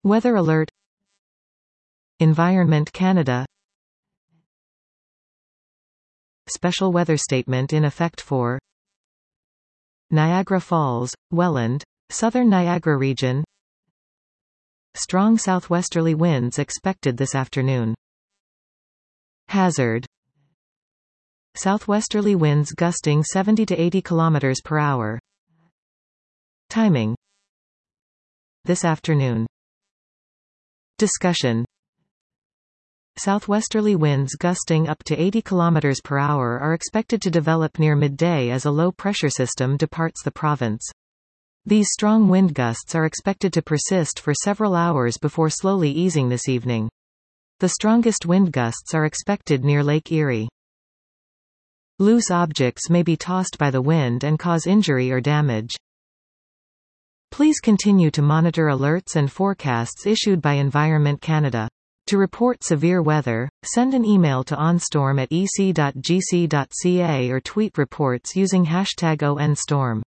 Weather alert. Environment Canada. Special weather statement in effect for Niagara Falls, Welland, Southern Niagara region. Strong southwesterly winds expected this afternoon. Hazard. Southwesterly winds gusting 70 to 80 km per hour. Timing. This afternoon. Discussion. Southwesterly winds gusting up to 80 km per hour are expected to develop near midday as a low-pressure system departs the province. These strong wind gusts are expected to persist for several hours before slowly easing this evening. The strongest wind gusts are expected near Lake Erie. Loose objects may be tossed by the wind and cause injury or damage. Please continue to monitor alerts and forecasts issued by Environment Canada. To report severe weather, send an email to onstorm@ec.gc.ca or tweet reports using #ONStorm.